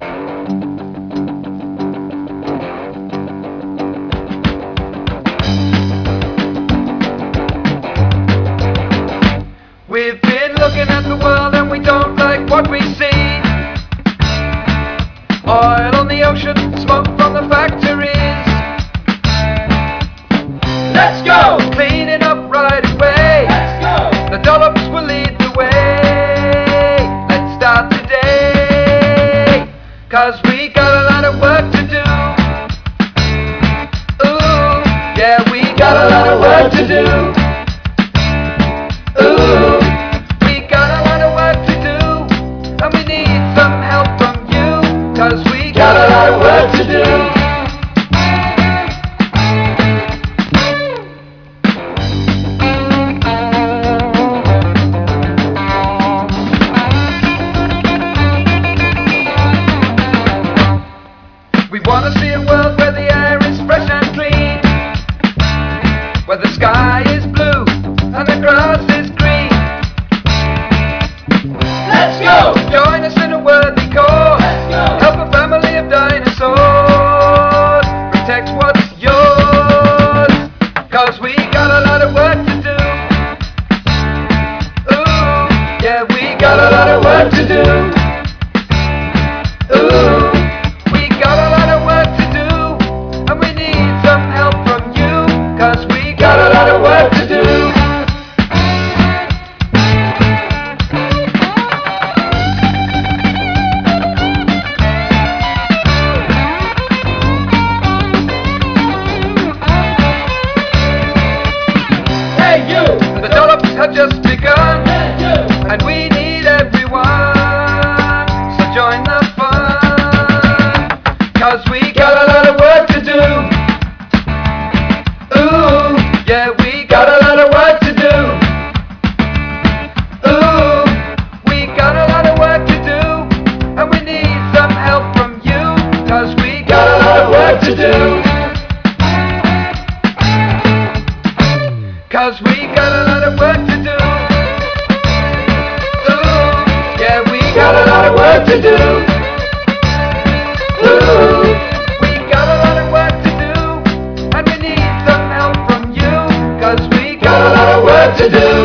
We've been looking at the world and we don't like what we see. Oil on the ocean, smoke from the factories. Let's go! Cleaning up right away. Let's go! The Dollops will lead the way. Let's start today, 'cause we got a lot of work to do. Ooh, yeah, we got a lot of work to do. Ooh, we got a lot of work to do, and we need some help from you, 'cause we got a lot of work to do. We wanna see a world where the air is fresh and clean, where the sky is blue and the grass is green. Let's go! Join us in a worthy cause. Let's go! Help a family of dinosaurs. Protect what's yours, 'cause we got a lot of work to do. Ooh, yeah, we got a lot of work to do. Ooh, we got a lot of work to do, and we need some help from you, 'cause we got a lot of work to do. The Dollops have just begun, and we need everyone, so join the fun, 'cause we got a lot of work to do. Ooh, yeah, we got a lot of work to do. Ooh, we got a lot of work to do, and we need some help from you, 'cause we got a lot of work to do. 'Cause we got a lot of work to do. Ooh, yeah, we got a lot of work to do. Ooh, we got a lot of work to do, and we need some help from you, 'cause we got a lot of work to do.